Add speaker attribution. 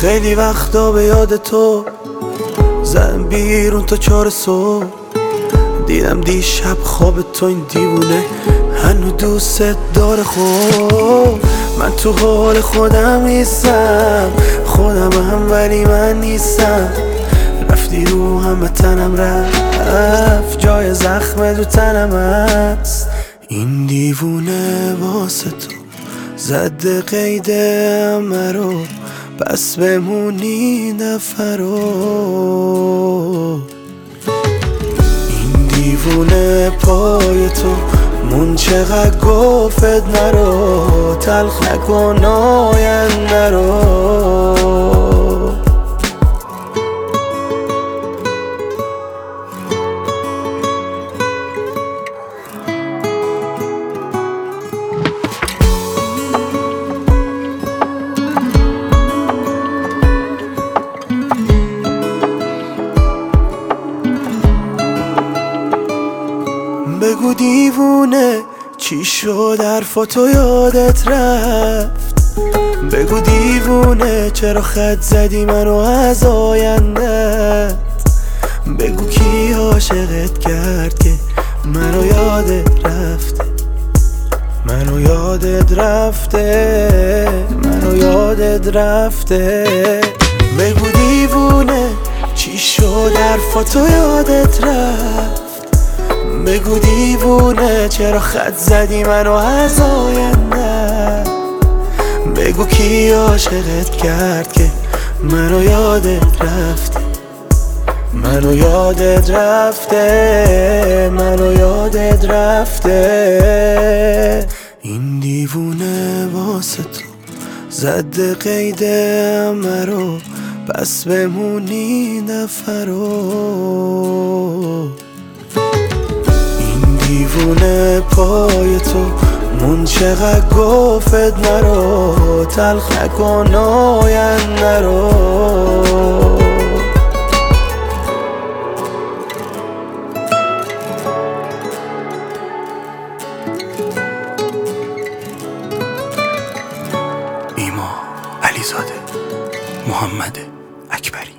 Speaker 1: خیلی وقتا به یاد تو زدم بیرون تا 4 صبح. دیدم دیشب خواب تو این دیوونه هنو دوست داره. خب من تو حال خودم نیستم، خودم هم ولی من نیستم. رفتی رو همه تنم رفت، جای زخم دو تنم هست. این دیوونه واسه تو زده قید مرو، پس بمونی نفرو. این دیوونه پای تو مون چقدر گفت نرو، تلخ نکن آینده رو. بگو دیوونه چی شد حرفاتو یادت رفت. بگو دیوونه چرا خط زدی منو از آیندت. بگو کی عاشقت کرد که منو یادت رفته، منو یادت رفته، منو یادت رفته. بگو دیوونه چی شد حرفاتو یادت رفت. بگو دیوونه چرا خط زدی منو از آینده. بگو کی عاشقت کرد که منو یادت رفته، منو یادت رفته، منو یادت رفته. این دیوونه واسه تو زده قید مرو، پس بمونی نفرو. دیوونه پای تو مون چقدر گفت نرو، تلخ نکن آینده رو. ایما علیزاده، محمد اکبری.